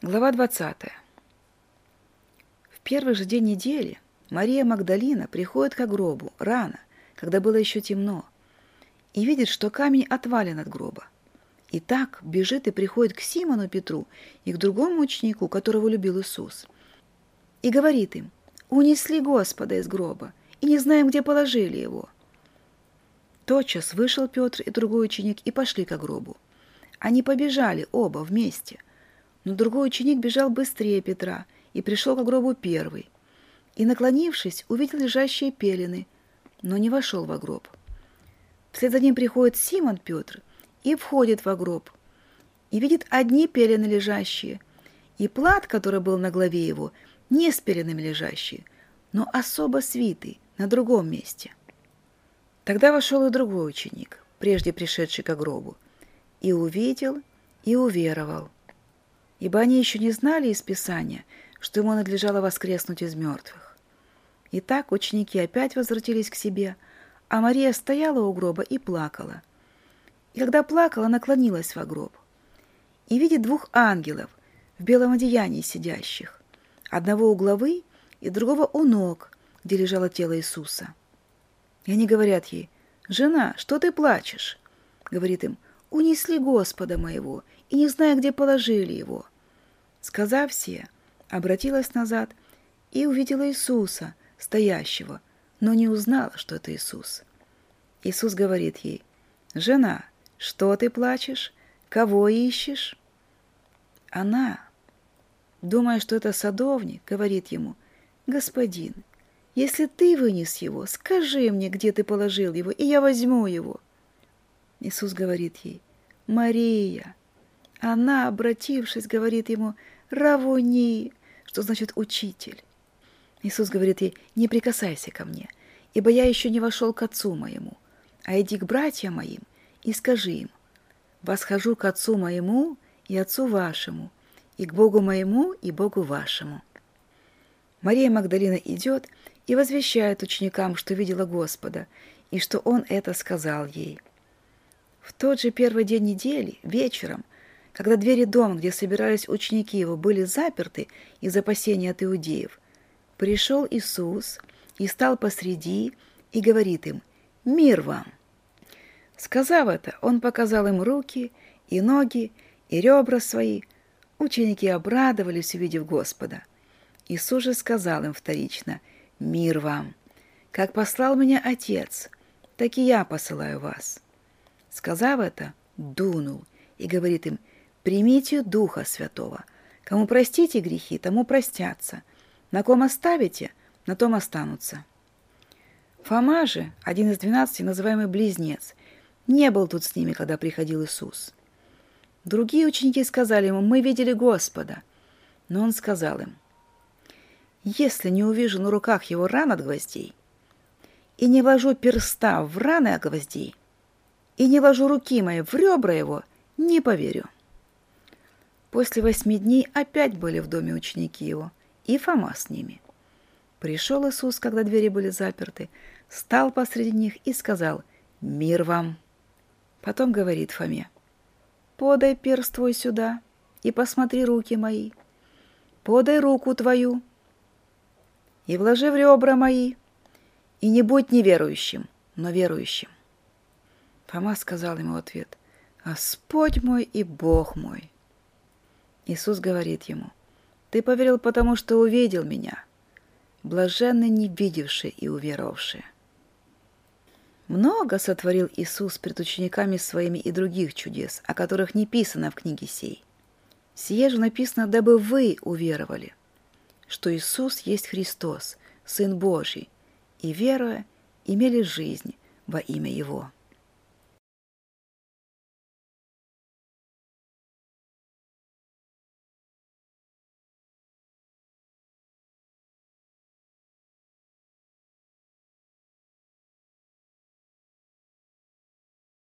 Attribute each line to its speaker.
Speaker 1: Глава 20. В первый же день недели Мария Магдалина приходит к гробу рано, когда было еще темно, и видит, что камень отвален от гроба. И так бежит и приходит к Симону Петру и к другому ученику, которого любил Иисус, и говорит им: «Унесли Господа из гроба, и не знаем, где положили его». Тотчас вышел Петр и другой ученик и пошли к гробу. Они побежали оба вместе, но другой ученик бежал быстрее Петра и пришел к гробу первый, и, наклонившись, увидел лежащие пелены, но не вошел во гроб. Вслед за ним приходит Симон Петр и входит во гроб, и видит одни пелены лежащие, и плат, который был на голове его, не с пеленами лежащий, но особо свитый на другом месте. Тогда вошел и другой ученик, прежде пришедший к гробу, и увидел, и уверовал, ибо они еще не знали из Писания, что ему надлежало воскреснуть из мертвых. Итак, ученики опять возвратились к себе, а Мария стояла у гроба и плакала. И когда плакала, наклонилась во гроб, и видит двух ангелов в белом одеянии сидящих, одного у главы и другого у ног, где лежало тело Иисуса. И они говорят ей: «Жена, что ты плачешь?» Говорит им: «Унесли Господа моего, и не знаю, где положили его». Сказав сие, обратилась назад и увидела Иисуса, стоящего, но не узнала, что это Иисус. Иисус говорит ей: «Жена, что ты плачешь? Кого ищешь?» Она, думая, что это садовник, говорит ему: «Господин, если ты вынес его, скажи мне, где ты положил его, и я возьму его». Иисус говорит ей: «Мария». Она, обратившись, говорит ему: «Равуни», что значит «учитель». Иисус говорит ей: «Не прикасайся ко мне, ибо я еще не вошел к Отцу моему, а иди к братьям моим и скажи им: восхожу к Отцу моему и Отцу вашему, и к Богу моему и Богу вашему». Мария Магдалина идет и возвещает ученикам, что видела Господа, и что Он это сказал ей. В тот же первый день недели, вечером, когда двери дома, где собирались ученики его, были заперты из опасения от иудеев, пришел Иисус и стал посреди и говорит им: «Мир вам!» Сказав это, Он показал им руки и ноги и ребра свои. Ученики обрадовались, увидев Господа. Иисус же сказал им вторично: «Мир вам! Как послал меня Отец, так и я посылаю вас». Сказав это, дунул и говорит им: «Примите Духа Святого. Кому простите грехи, тому простятся. На ком оставите, на том останутся». Фома же, один из 12, называемый Близнец, не был тут с ними, когда приходил Иисус. Другие ученики сказали ему: «Мы видели Господа». Но он сказал им: «Если не увижу на руках его ран от гвоздей, и не вложу перста в раны от гвоздей, и не вложу руки мои в ребра его, не поверю». После 8 дней опять были в доме ученики его, и Фома с ними. Пришел Иисус, когда двери были заперты, стал посреди них и сказал: «Мир вам!» Потом говорит Фоме: «Подай перст твой сюда и посмотри руки мои. Подай руку твою и вложи в ребра мои, и не будь неверующим, но верующим». Фома сказал ему в ответ: «Господь мой и Бог мой». Иисус говорит ему: «Ты поверил, потому что увидел меня. Блаженны не видевшие и уверовавшие». Много сотворил Иисус пред учениками своими и других чудес, о которых не писано в книге сей. Сие же написано, дабы вы уверовали, что Иисус есть Христос, Сын Божий, и, веруя, имели жизнь во имя Его.